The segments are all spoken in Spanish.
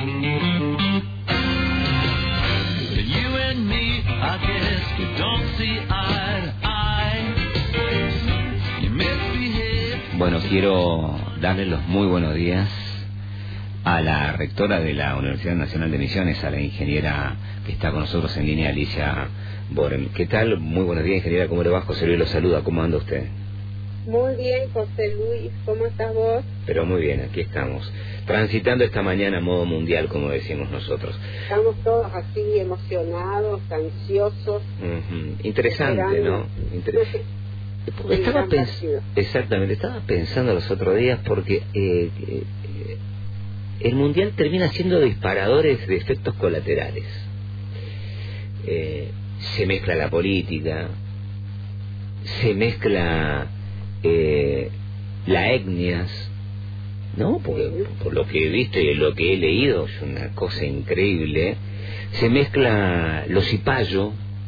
Bueno, quiero darle los muy buenos días a la rectora de la Universidad Nacional de Misiones, a la ingeniera que está con nosotros en línea, Alicia Borem. ¿Qué tal? Muy buenos días, ingeniera. ¿Cómo le va? José Luis lo saluda. ¿Cómo anda usted? Muy bien, José Luis. ¿Cómo estás vos? Pero muy bien, aquí estamos. Transitando esta mañana a modo mundial, como decimos nosotros. Estamos todos así emocionados, ansiosos. Interesante, ¿no? Exactamente, estaba pensando los otros días porque el mundial termina siendo disparadores de efectos colaterales. Se mezcla la política, se mezcla las etnias, ¿no? Porque por lo que he visto y lo que he leído es una cosa increíble. Se mezcla lo cipayo,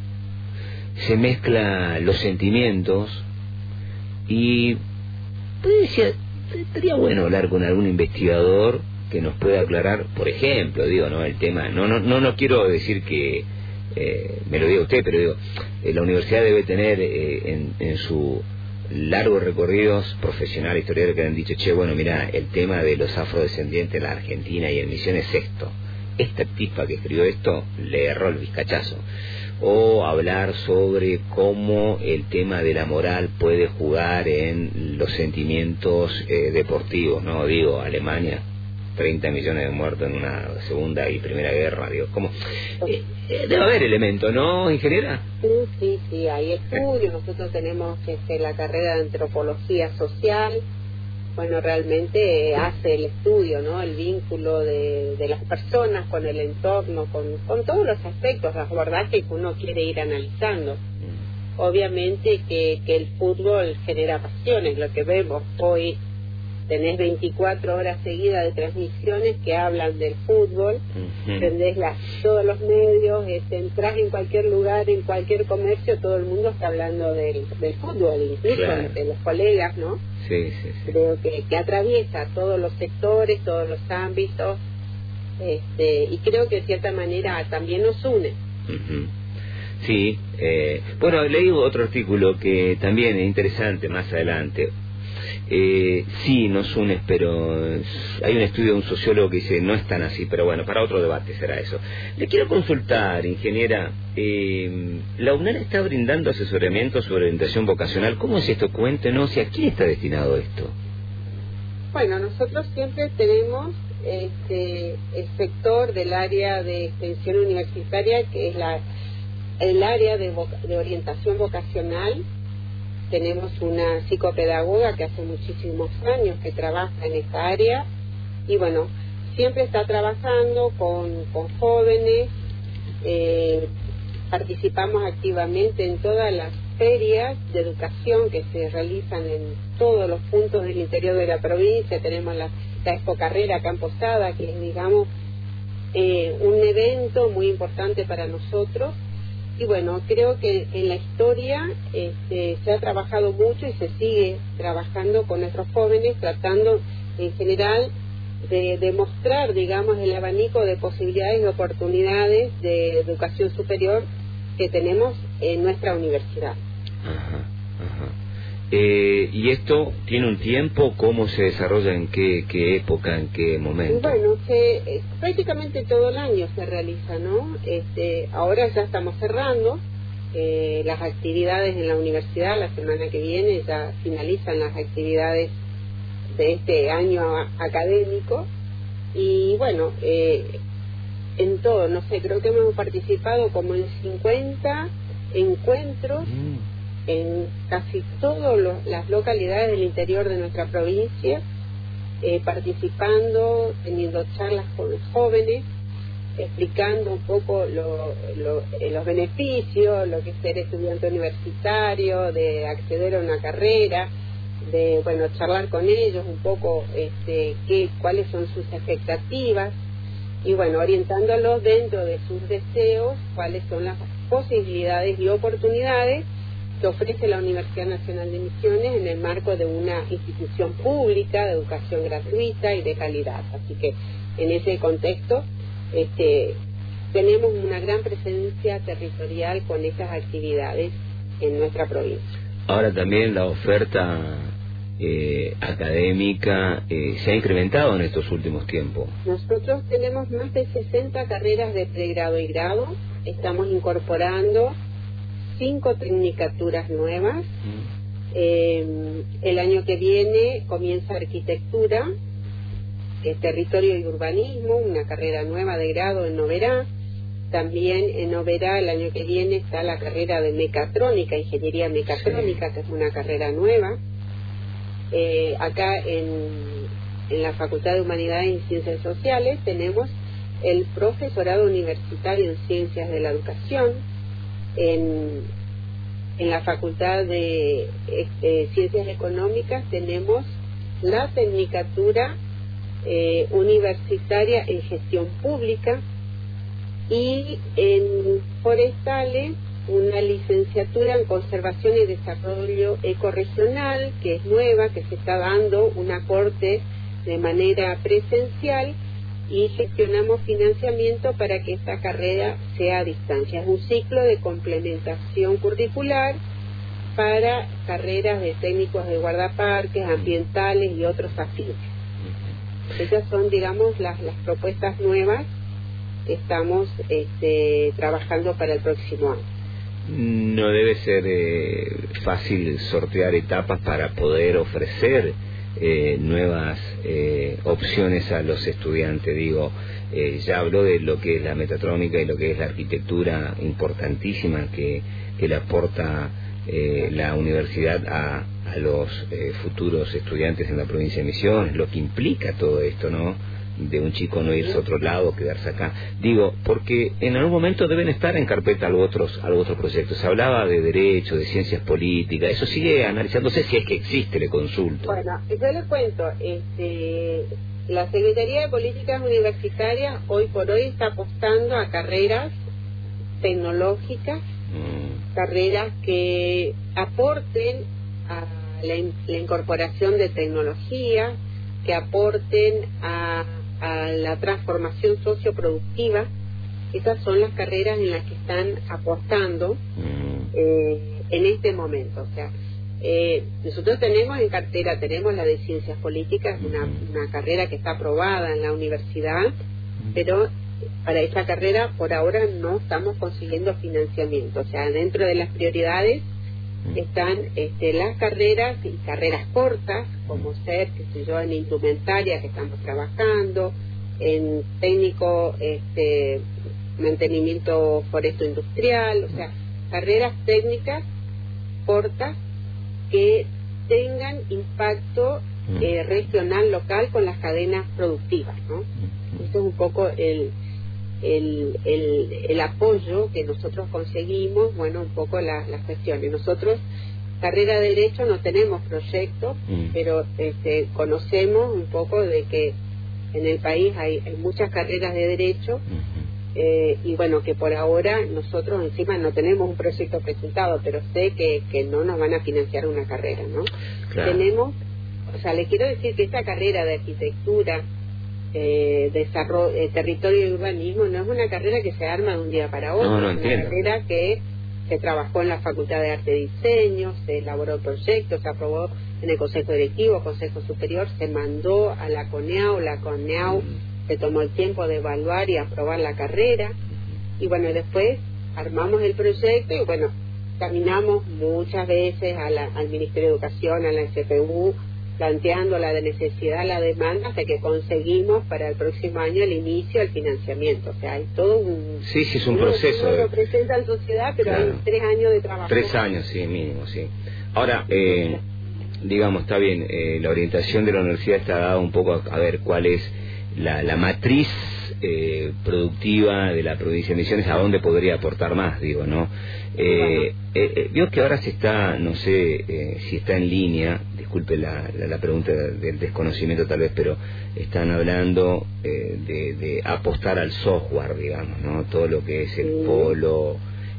se mezcla los sentimientos. Y pues decía, estaría bueno hablar con algún investigador que nos pueda aclarar, por ejemplo, digo, no el tema, no quiero decir que me lo diga usted, pero digo, la universidad debe tener en su largos recorridos profesionales, historiadores que han dicho, che, bueno, mira, el tema de los afrodescendientes en la Argentina y en Misiones es esto. Esta tipa que escribió esto le erró el vizcachazo. O hablar sobre cómo el tema de la moral puede jugar en los sentimientos deportivos, ¿no? Digo, Alemania, 30 millones de muertos en una segunda y primera guerra, digo, ¿cómo? Debe haber elementos, ¿no, ingeniera? Sí, hay estudios. Nosotros tenemos la carrera de antropología social. Bueno, realmente hace el estudio, ¿no? El vínculo de las personas con el entorno, con todos los aspectos, las abordajes que uno quiere ir analizando. Obviamente que el fútbol genera pasiones, lo que vemos hoy. Tenés 24 horas seguidas de transmisiones que hablan del fútbol, tendés todos los medios, entrás en cualquier lugar, en cualquier comercio, todo el mundo está hablando del fútbol, incluso de los colegas, ¿no? Sí. Creo que atraviesa todos los sectores, todos los ámbitos, y creo que de cierta manera también nos une. Sí, bueno, leí otro artículo que también es interesante más adelante. Sí, nos une, pero hay un estudio de un sociólogo que dice no es tan así, pero bueno, para otro debate será eso. Le quiero consultar, ingeniera, la UNAL está brindando asesoramiento sobre orientación vocacional. ¿Cómo es esto? Cuéntenos, ¿y a quién está destinado esto? Bueno, nosotros siempre tenemos el sector del área de extensión universitaria, que es el área de orientación vocacional. Tenemos una psicopedagoga que hace muchísimos años que trabaja en esta área y bueno, siempre está trabajando con jóvenes. Participamos activamente en todas las ferias de educación que se realizan en todos los puntos del interior de la provincia. Tenemos la Expo Carrera acá en Posada, que es, digamos, un evento muy importante para nosotros. Y bueno, creo que en la historia se ha trabajado mucho y se sigue trabajando con nuestros jóvenes, tratando en general de demostrar, digamos, el abanico de posibilidades y oportunidades de educación superior que tenemos en nuestra universidad. ¿Y esto tiene un tiempo? ¿Cómo se desarrolla? ¿En qué época? ¿En qué momento? Bueno, prácticamente todo el año se realiza, ¿no? Ahora ya estamos cerrando las actividades en la universidad. La semana que viene ya finalizan las actividades de este año académico. Y bueno, en todo, no sé, creo que hemos participado como en 50 encuentros en casi todas las localidades del interior de nuestra provincia, participando, teniendo charlas con los jóvenes, explicando un poco los beneficios, lo que es ser estudiante universitario, de acceder a una carrera, de charlar con ellos un poco cuáles son sus expectativas y orientándolos dentro de sus deseos, cuáles son las posibilidades y oportunidades que ofrece la Universidad Nacional de Misiones en el marco de una institución pública de educación gratuita y de calidad. Así que en ese contexto tenemos una gran presencia territorial con estas actividades en nuestra provincia. Ahora también la oferta académica se ha incrementado en estos últimos tiempos. Nosotros tenemos más de 60 carreras de pregrado y grado. Estamos incorporando 5 tecnicaturas nuevas. El año que viene comienza arquitectura, que es territorio y urbanismo, una carrera nueva de grado en Noverá. También en Noverá el año que viene está la carrera de mecatrónica, ingeniería mecatrónica, que es una carrera nueva. Acá en la Facultad de Humanidades y Ciencias Sociales tenemos el profesorado universitario en Ciencias de la Educación. En la Facultad de Ciencias Económicas tenemos la tecnicatura universitaria en Gestión Pública, y en Forestales una licenciatura en Conservación y Desarrollo Ecorregional, que es nueva, que se está dando una corte de manera presencial, y gestionamos financiamiento para que esta carrera sea a distancia. Es un ciclo de complementación curricular para carreras de técnicos de guardaparques, ambientales y otros afines. Esas son, digamos, las propuestas nuevas que estamos trabajando para el próximo año. No debe ser fácil sortear etapas para poder ofrecer nuevas opciones a los estudiantes. Digo, ya habló de lo que es la metatrónica y lo que es la arquitectura importantísima que le aporta la universidad a los futuros estudiantes en la provincia de Misiones, lo que implica todo esto, ¿no? De un chico no irse a otro lado, quedarse acá. Digo, porque en algún momento deben estar en carpeta algo otros proyectos. Se hablaba de derecho, de ciencias políticas, eso sigue analizándose, si es que existe, le consulto. Bueno, yo les cuento, la Secretaría de Políticas Universitarias hoy por hoy está apostando a carreras tecnológicas, carreras que aporten a la incorporación de tecnología, que aporten a la transformación socioproductiva. Esas son las carreras en las que están apostando en este momento. O sea, nosotros tenemos en cartera, tenemos la de Ciencias Políticas, una carrera que está aprobada en la universidad, pero para esa carrera por ahora no estamos consiguiendo financiamiento. O sea, dentro de las prioridades están las carreras y carreras cortas, como ser, qué sé yo, en indumentaria, que estamos trabajando, en técnico mantenimiento foresto industrial, o sea, carreras técnicas cortas que tengan impacto regional, local, con las cadenas productivas, ¿no? Eso es un poco el apoyo que nosotros conseguimos, bueno, un poco las cuestiones. Nosotros, carrera de Derecho, no tenemos proyectos, pero conocemos un poco de que en el país hay muchas carreras de Derecho, y bueno, que por ahora nosotros encima no tenemos un proyecto presentado, pero sé que no nos van a financiar una carrera, ¿no? Claro. Tenemos, o sea, le quiero decir que esta carrera de arquitectura, desarrollo, territorio y urbanismo, no es una carrera que se arma de un día para otro. No es una carrera que se trabajó en la Facultad de Arte y Diseño, se elaboró el proyecto, se aprobó en el Consejo Directivo, Consejo Superior, se mandó a la CONEAU, se tomó el tiempo de evaluar y aprobar la carrera, y bueno, después armamos el proyecto y bueno, caminamos muchas veces al Ministerio de Educación, a la SPU, planteando la necesidad, la demanda, hasta que conseguimos para el próximo año el inicio del financiamiento. O sea, hay todo un... Sí, es un proceso. Uno lo presenta en sociedad, pero claro, hay 3 años de trabajo. 3 años, sí, mínimo, sí. Ahora, digamos, está bien, la orientación de la universidad está dada un poco a ver cuál es la matriz productiva de la provincia de Misiones, a dónde podría aportar más, digo, ¿no? Veo que ahora se está, no sé si está en línea, disculpe la pregunta del desconocimiento tal vez, pero están hablando de apostar al software, digamos, ¿no? Todo lo que es el polo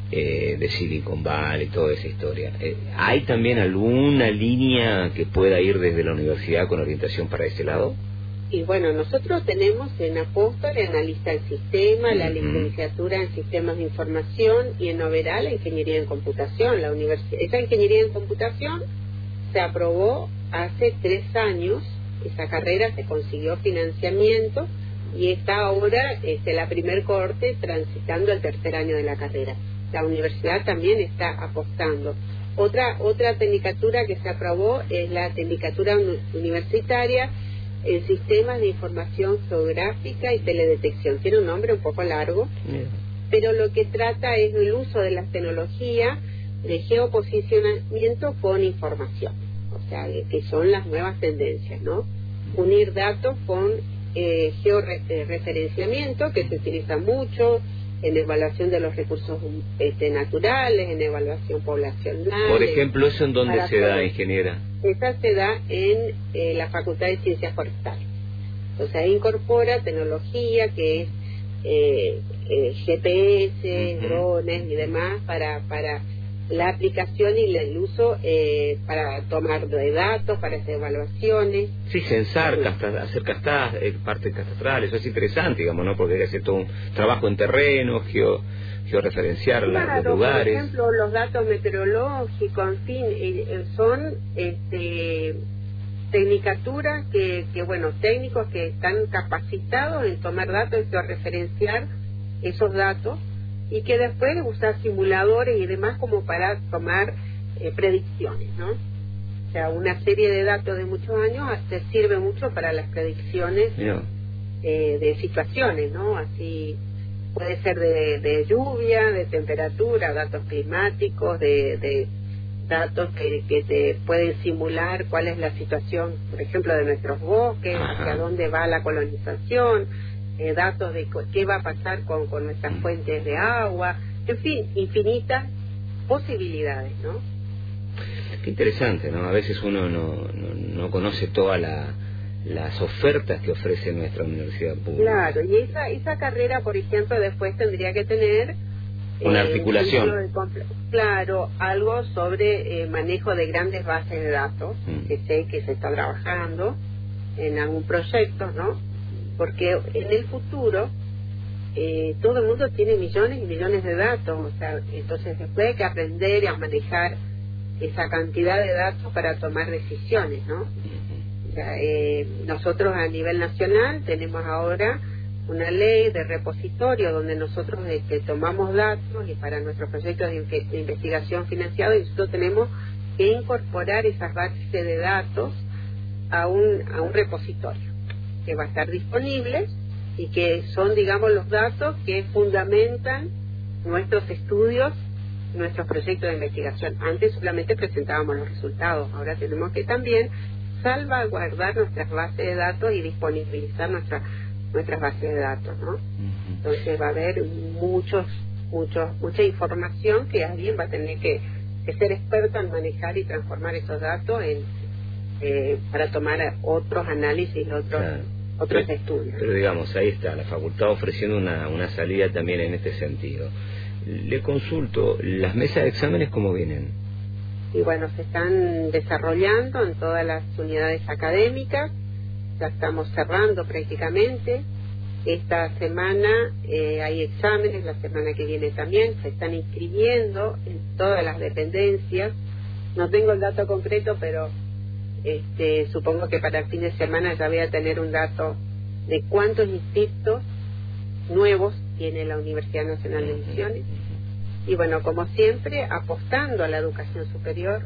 de Silicon Valley, toda esa historia. ¿Hay también alguna línea que pueda ir desde la universidad con orientación para ese lado? Y bueno, nosotros tenemos en Apóstol analista del sistema, la licenciatura en sistemas de información, y en Oberá la ingeniería en computación. Esa ingeniería en computación se aprobó hace 3 años, esa carrera se consiguió financiamiento y está ahora la primer cohorte transitando al 3er año de la carrera. La universidad también está apostando. Otra tecnicatura que se aprobó es la tecnicatura universitaria en sistemas de información geográfica y teledetección. Tiene un nombre un poco largo, pero lo que trata es el uso de las tecnologías de geoposicionamiento con información, o sea, que son las nuevas tendencias, ¿no? Unir datos con georreferenciamiento, que se utiliza mucho en evaluación de los recursos naturales, en evaluación poblacional. Por ejemplo, ¿eso en dónde se da, ingeniera? Esa se da en la Facultad de Ciencias Forestales. O sea, incorpora tecnología que es GPS, drones y demás para la aplicación y el uso para tomar de datos, para hacer evaluaciones. Sí, censar, hacer partes catastrales, eso es interesante, digamos, ¿no? Porque hay que hacer todo un trabajo en terreno, georreferenciar los lugares. Por ejemplo, los datos meteorológicos, en fin, son tecnicaturas bueno, técnicos que están capacitados en tomar datos y georreferenciar esos datos, y que después usar simuladores y demás como para tomar predicciones, ¿no? O sea, una serie de datos de muchos años te sirve mucho para las predicciones de situaciones, ¿no? Así puede ser de lluvia, de temperatura, datos climáticos, de datos que te pueden simular cuál es la situación, por ejemplo, de nuestros bosques, hacia dónde va la colonización, datos de qué va a pasar con nuestras fuentes de agua, en fin, infinitas posibilidades, ¿no? Qué interesante, ¿no? A veces uno no conoce todas las ofertas que ofrece nuestra universidad pública. Claro, y esa carrera, por ejemplo, después tendría que tener una articulación. Claro, algo sobre manejo de grandes bases de datos, que sé que se está trabajando en algún proyecto, ¿no? Porque en el futuro todo el mundo tiene millones y millones de datos, o sea, entonces después hay que aprender a manejar esa cantidad de datos para tomar decisiones, ¿no? O sea, nosotros a nivel nacional tenemos ahora una ley de repositorio donde nosotros tomamos datos, y para nuestros proyectos de investigación financiados nosotros tenemos que incorporar esas bases de datos a un repositorio que va a estar disponible y que son, digamos, los datos que fundamentan nuestros estudios, nuestros proyectos de investigación. Antes solamente presentábamos los resultados, ahora tenemos que también salvaguardar nuestras bases de datos y disponibilizar nuestras bases de datos, ¿no? Entonces va a haber mucha información que alguien va a tener que ser experto en manejar y transformar esos datos para tomar otros análisis, otros estudios. Pero digamos, ahí está, la facultad ofreciendo una salida también en este sentido. Le consulto, ¿las mesas de exámenes cómo vienen? Y bueno, se están desarrollando en todas las unidades académicas, ya estamos cerrando prácticamente. Esta semana hay exámenes, la semana que viene también, se están inscribiendo en todas las dependencias. No tengo el dato concreto, pero supongo que para el fin de semana ya voy a tener un dato de cuántos institutos nuevos tiene la Universidad Nacional de Misiones. Y bueno, como siempre, apostando a la educación superior.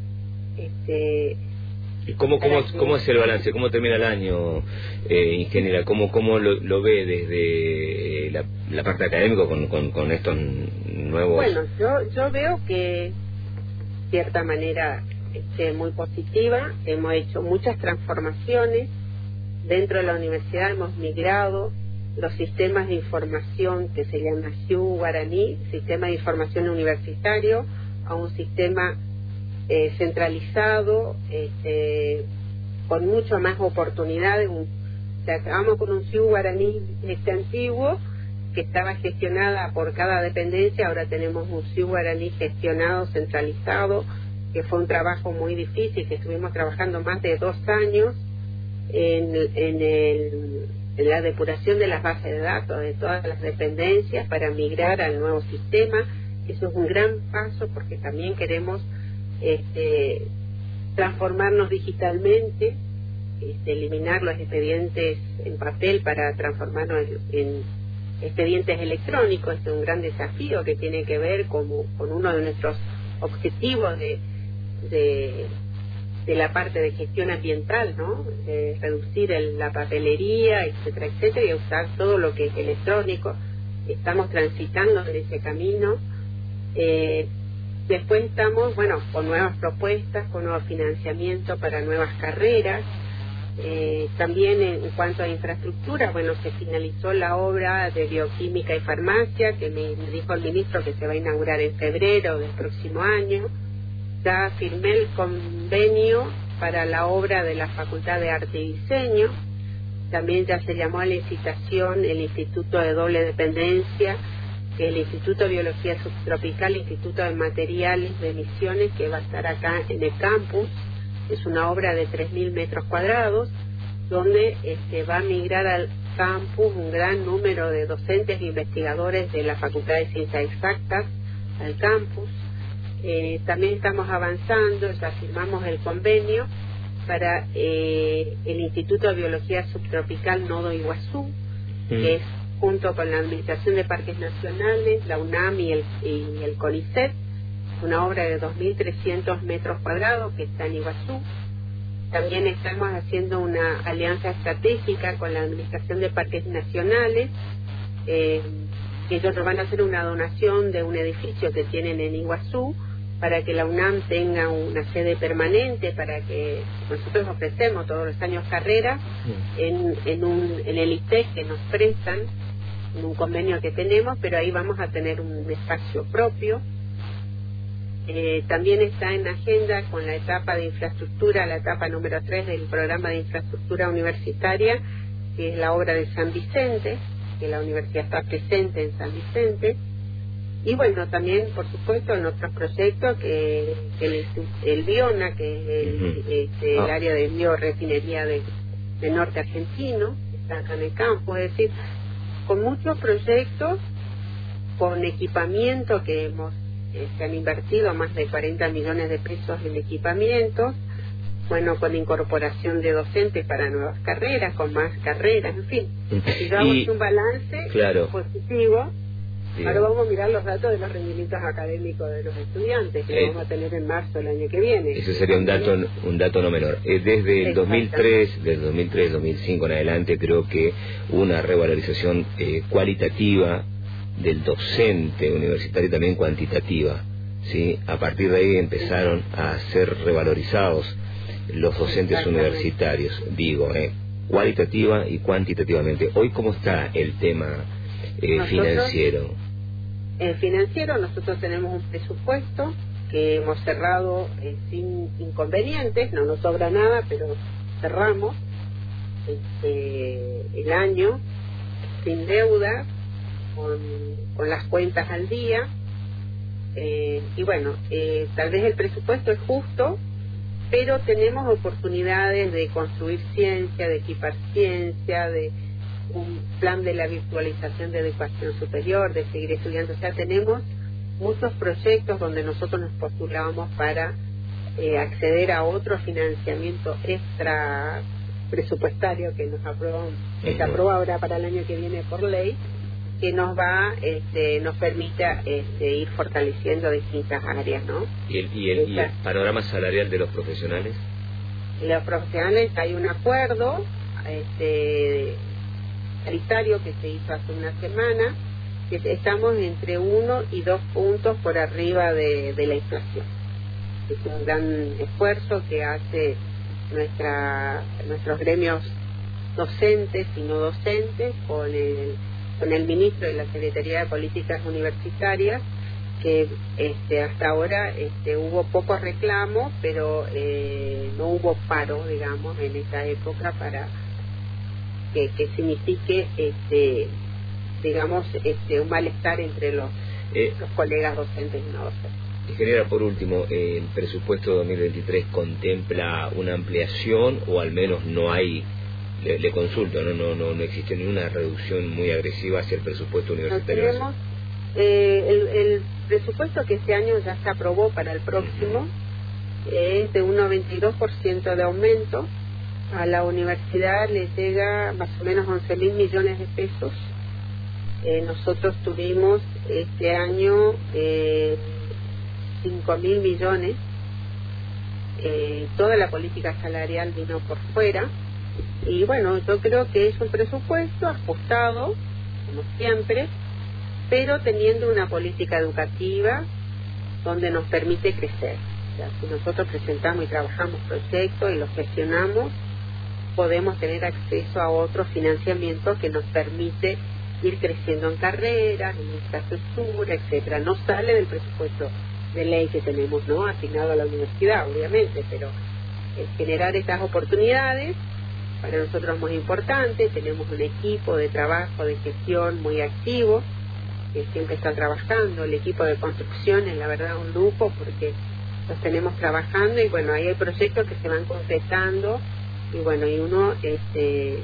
¿Y cómo es el balance? ¿Cómo termina el año, ingeniera? ¿Cómo lo ve desde la parte académica con estos nuevos...? Bueno, yo veo que de cierta manera muy positiva. Hemos hecho muchas transformaciones dentro de la universidad, hemos migrado los sistemas de información que se llama SIU Guaraní, sistema de información universitario, a un sistema centralizado, con mucho más oportunidades. O sea, acabamos con un SIU Guaraní antiguo que estaba gestionada por cada dependencia, ahora tenemos un Ciu Guaraní gestionado, centralizado, que fue un trabajo muy difícil, que estuvimos trabajando más de 2 años en la depuración de las bases de datos de todas las dependencias para migrar al nuevo sistema. Eso es un gran paso porque también queremos transformarnos digitalmente, eliminar los expedientes en papel para transformarnos en expedientes electrónicos. Es un gran desafío que tiene que ver con uno de nuestros objetivos de la parte de gestión ambiental, ¿no? De reducir la papelería, etcétera, etcétera, y usar todo lo que es electrónico. Estamos transitando en ese camino. Después estamos, con nuevas propuestas, con nuevo financiamiento para nuevas carreras. También en cuanto a infraestructura, se finalizó la obra de bioquímica y farmacia, que me dijo el ministro que se va a inaugurar en febrero del próximo año. Ya firmé el convenio para la obra de la Facultad de Arte y Diseño. También ya se llamó a licitación el Instituto de Doble Dependencia, que es el Instituto de Biología Subtropical, Instituto de Materiales de Misiones, que va a estar acá en el campus. Es una obra de 3.000 metros cuadrados, donde va a migrar al campus un gran número de docentes e investigadores de la Facultad de Ciencias Exactas al campus. También estamos avanzando, ya firmamos el convenio para el Instituto de Biología Subtropical Nodo Iguazú, que es junto con la Administración de Parques Nacionales, la UNAM y el CONICET, una obra de 2.300 metros cuadrados que está en Iguazú. También estamos haciendo una alianza estratégica con la Administración de Parques Nacionales, que ellos nos van a hacer una donación de un edificio que tienen en Iguazú, para que la UNAM tenga una sede permanente, para que nosotros ofrecemos todos los años carreras en el ITEC que nos prestan, en un convenio que tenemos, pero ahí vamos a tener un espacio propio. También está en agenda con la etapa de infraestructura, la etapa número 3 del programa de infraestructura universitaria, que es la obra de San Vicente, que la universidad está presente en San Vicente. Y también, por supuesto, en otros proyectos, que el BIONA, que es el área de biorefinería del norte argentino, está acá en el campo. Es decir, con muchos proyectos, con equipamiento que se han invertido más de 40 millones de pesos en equipamientos, con incorporación de docentes para nuevas carreras, con más carreras, en fin. Si damos un balance positivo. Sí. Ahora vamos a mirar los datos de los rendimientos académicos de los estudiantes, que vamos a tener en marzo del año que viene. Ese sería un dato no menor. Desde el 2003-2005 en adelante, creo que una revalorización cualitativa del docente universitario y también cuantitativa, ¿sí? A partir de ahí empezaron a ser revalorizados los docentes universitarios, cualitativa y cuantitativamente. Hoy, ¿cómo está el tema financiero? Financiero, nosotros tenemos un presupuesto que hemos cerrado sin inconvenientes, no nos sobra nada, pero cerramos el año sin deuda, con las cuentas al día, tal vez el presupuesto es justo, pero tenemos oportunidades de construir ciencia, de equipar ciencia, de un plan de la virtualización de educación superior, de seguir estudiando. O sea, tenemos muchos proyectos donde nosotros nos postulamos para acceder a otro financiamiento extra presupuestario que se aprueba ahora para el año que viene por ley, que nos permite ir fortaleciendo distintas áreas, ¿no? ¿Y el panorama salarial de los profesionales? Los profesionales, hay un acuerdo paritario que se hizo hace una semana, que estamos entre 1 y 2 puntos por arriba de la inflación. Es un gran esfuerzo que hace nuestros gremios docentes y no docentes con el ministro de la Secretaría de Políticas Universitarias, que hasta ahora hubo pocos reclamos, pero no hubo paro, digamos, en esa época para que signifique que digamos, un malestar entre los colegas docentes y no docentes. Ingeniera, por último, ¿el presupuesto 2023 contempla una ampliación o al menos no hay, le consulto, no existe ninguna reducción muy agresiva hacia el presupuesto universitario? Tenemos el presupuesto que este año ya se aprobó para el próximo, es de un 92% de aumento. A la universidad le llega más o menos 11.000 millones de pesos. Nosotros tuvimos este año 5.000 millones. Toda la política salarial vino por fuera. Y bueno, yo creo que es un presupuesto ajustado, como siempre, pero teniendo una política educativa donde nos permite crecer. O sea, si nosotros presentamos y trabajamos proyectos y los gestionamos, podemos tener acceso a otro financiamiento que nos permite ir creciendo en carreras, en infraestructura, etcétera. No sale del presupuesto de ley que tenemos, ¿no?, asignado a la universidad, obviamente, pero generar estas oportunidades para nosotros es muy importante. Tenemos un equipo de trabajo, de gestión muy activo, que siempre está trabajando. El equipo de construcción es la verdad un lujo porque los tenemos trabajando y bueno, ahí hay proyectos que se van concretando y bueno, y uno se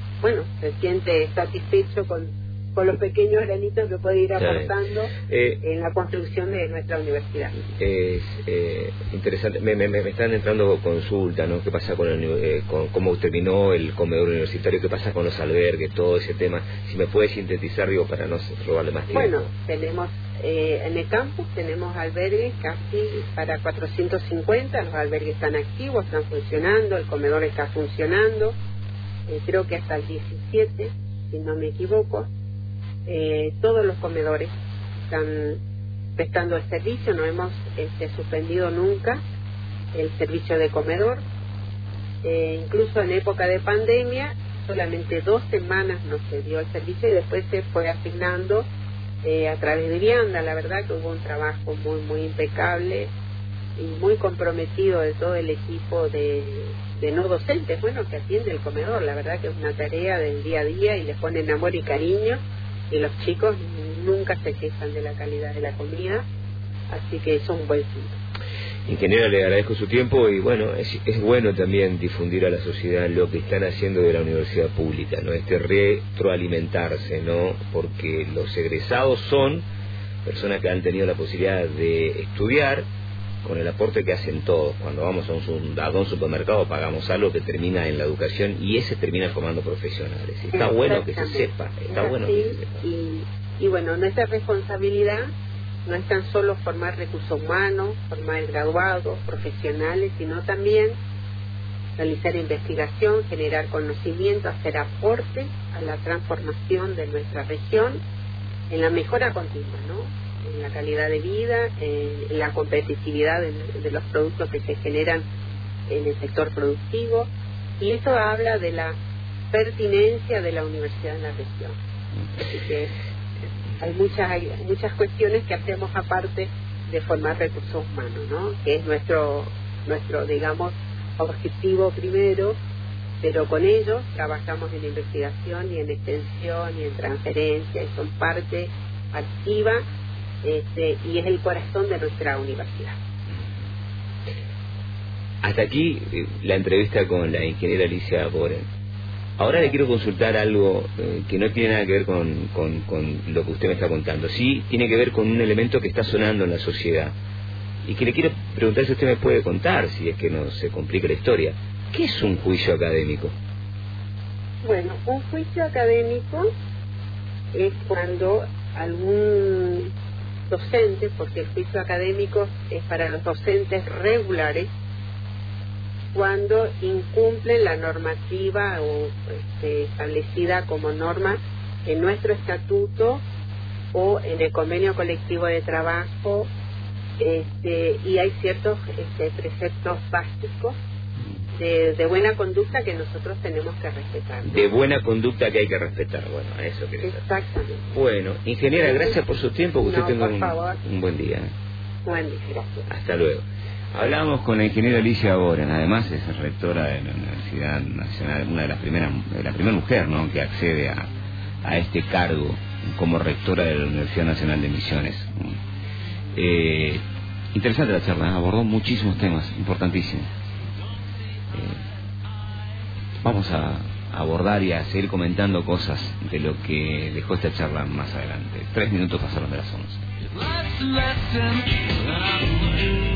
siente satisfecho con los pequeños granitos que puede ir aportando en la construcción de nuestra universidad. Es interesante, me están entrando consultas, ¿no? ¿Qué pasa con cómo terminó el comedor universitario? ¿Qué pasa con los albergues? Todo ese tema. Si me puedes sintetizar, digo, para no robarle más tiempo. Bueno, tenemos en el campus tenemos albergues casi para 450, los albergues están activos, están funcionando, el comedor está funcionando, creo que hasta el 17, si no me equivoco. Todos los comedores están prestando el servicio, no hemos suspendido nunca el servicio de comedor. Incluso en época de pandemia, solamente 2 semanas no se dio el servicio y después se fue asignando a través de vianda. La verdad que hubo un trabajo muy impecable y muy comprometido de todo el equipo de no docentes, bueno, que atiende el comedor. La verdad que es una tarea del día a día y les ponen amor y cariño. Y los chicos nunca se quejan de la calidad de la comida, así que eso es un buen punto. Ingeniera, le agradezco su tiempo y bueno, es bueno también difundir a la sociedad lo que están haciendo de la universidad pública, ¿no? Retroalimentarse, ¿no? Porque los egresados son personas que han tenido la posibilidad de estudiar con el aporte que hacen todos. Cuando vamos a un supermercado pagamos algo que termina en la educación y ese termina formando profesionales. Está bueno que se sepa, está bueno que se sepa. Y bueno, nuestra responsabilidad no es tan solo formar recursos humanos, formar graduados, profesionales, sino también realizar investigación, generar conocimiento, hacer aporte a la transformación de nuestra región en la mejora continua, ¿no?, en la calidad de vida, en la competitividad de los productos que se generan en el sector productivo, y esto habla de la pertinencia de la universidad en la región. Así que hay muchas cuestiones que hacemos aparte de formar recursos humanos, ¿no?, que es nuestro digamos objetivo primero, pero con ellos trabajamos en investigación y en extensión y en transferencia y son parte activa. Y es el corazón de nuestra universidad. Hasta aquí la entrevista con la ingeniera Alicia Boren. Ahora le quiero consultar algo que no tiene nada que ver con lo que usted me está contando. Sí tiene que ver con un elemento que está sonando en la sociedad y que le quiero preguntar si usted me puede contar, si es que no se complica la historia. ¿Qué es un juicio académico? Bueno, un juicio académico es cuando algún docentes, porque el juicio académico es para los docentes regulares, cuando incumplen la normativa o establecida como norma en nuestro estatuto o en el convenio colectivo de trabajo, y hay ciertos preceptos básicos de buena conducta que nosotros tenemos que respetar, ¿no? De buena conducta que hay que respetar, bueno, a eso quería saber. Exactamente. Bueno, ingeniera, gracias por su tiempo, que usted tenga un buen día. Buen día, gracias. Hasta luego. Hablamos con la ingeniera Alicia Boren, además es rectora de la Universidad Nacional, una de las primeras, la primera mujer, ¿no?, que accede a este cargo como rectora de la Universidad Nacional de Misiones. Interesante la charla, abordó muchísimos temas importantísimos. Vamos a abordar y a seguir comentando cosas de lo que dejó esta charla más adelante. 3 minutos pasaron de las 11.